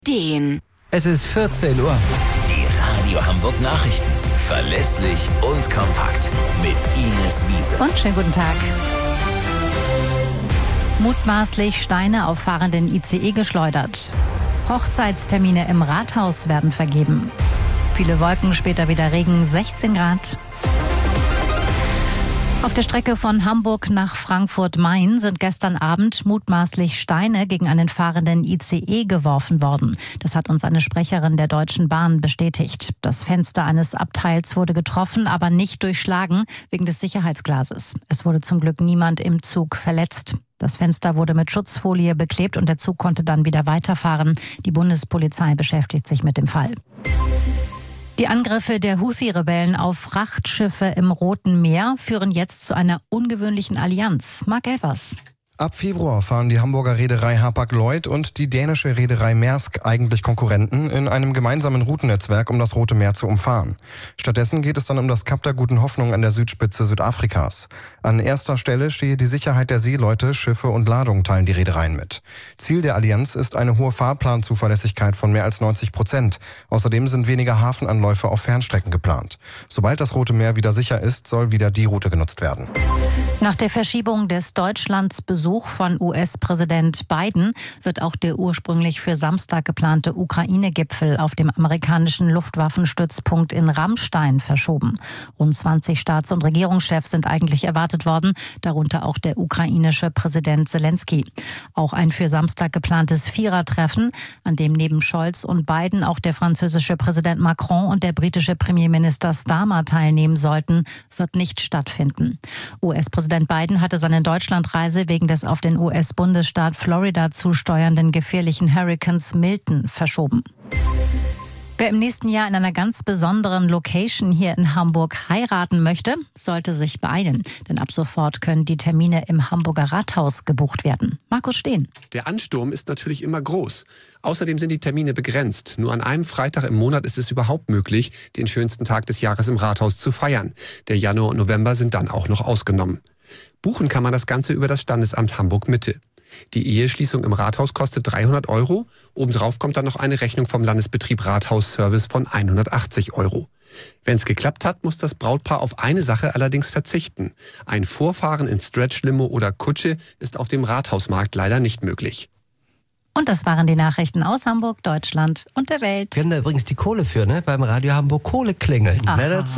Es ist 14 Uhr. Die Radio Hamburg Nachrichten. Verlässlich und kompakt. Mit Ines Wiese. Und schönen guten Tag. Mutmaßlich Steine auf fahrenden ICE geschleudert. Hochzeitstermine im Rathaus werden vergeben. Viele Wolken, später wieder Regen, 16 Grad. Auf der Strecke von Hamburg nach Frankfurt-Main sind gestern Abend mutmaßlich Steine gegen einen fahrenden ICE geworfen worden. Das hat uns eine Sprecherin der Deutschen Bahn bestätigt. Das Fenster eines Abteils wurde getroffen, aber nicht durchschlagen wegen des Sicherheitsglases. Es wurde zum Glück niemand im Zug verletzt. Das Fenster wurde mit Schutzfolie beklebt und der Zug konnte dann wieder weiterfahren. Die Bundespolizei beschäftigt sich mit dem Fall. Die Angriffe der Houthi-Rebellen auf Frachtschiffe im Roten Meer führen jetzt zu einer ungewöhnlichen Allianz. Marc Elvers. Ab Februar fahren die Hamburger Reederei Hapag-Lloyd und die dänische Reederei Maersk, eigentlich Konkurrenten, in einem gemeinsamen Routennetzwerk, um das Rote Meer zu umfahren. Stattdessen geht es dann um das Kap der Guten Hoffnung an der Südspitze Südafrikas. An erster Stelle stehe die Sicherheit der Seeleute, Schiffe und Ladung, teilen die Reedereien mit. Ziel der Allianz ist eine hohe Fahrplanzuverlässigkeit von mehr als 90%. Außerdem sind weniger Hafenanläufe auf Fernstrecken geplant. Sobald das Rote Meer wieder sicher ist, soll wieder die Route genutzt werden. Nach der Verschiebung des Deutschlandsbesuchs von US-Präsident Biden wird auch der ursprünglich für Samstag geplante Ukraine-Gipfel auf dem amerikanischen Luftwaffenstützpunkt in Ramstein verschoben. Rund 20 Staats- und Regierungschefs sind eigentlich erwartet worden, darunter auch der ukrainische Präsident Zelensky. Auch ein für Samstag geplantes Vierertreffen, an dem neben Scholz und Biden auch der französische Präsident Macron und der britische Premierminister Starmer teilnehmen sollten, wird nicht stattfinden. US-Präsident Biden hatte seine Deutschlandreise wegen des auf den US-Bundesstaat Florida zusteuernden gefährlichen Hurrikans Milton verschoben. Wer im nächsten Jahr in einer ganz besonderen Location hier in Hamburg heiraten möchte, sollte sich beeilen. Denn ab sofort können die Termine im Hamburger Rathaus gebucht werden. Markus Steen. Der Ansturm ist natürlich immer groß. Außerdem sind die Termine begrenzt. Nur an einem Freitag im Monat ist es überhaupt möglich, den schönsten Tag des Jahres im Rathaus zu feiern. Der Januar und November sind dann auch noch ausgenommen. Buchen kann man das Ganze über das Standesamt Hamburg-Mitte. Die Eheschließung im Rathaus kostet 300 €. Obendrauf kommt dann noch eine Rechnung vom Landesbetrieb Rathausservice von 180 €. Wenn es geklappt hat, muss das Brautpaar auf eine Sache allerdings verzichten. Ein Vorfahren in Stretch-Limo oder Kutsche ist auf dem Rathausmarkt leider nicht möglich. Und das waren die Nachrichten aus Hamburg, Deutschland und der Welt. Wir haben da übrigens die Kohle für, ne? Beim Radio Hamburg Kohle klingeln. Aha. Mehr dazu?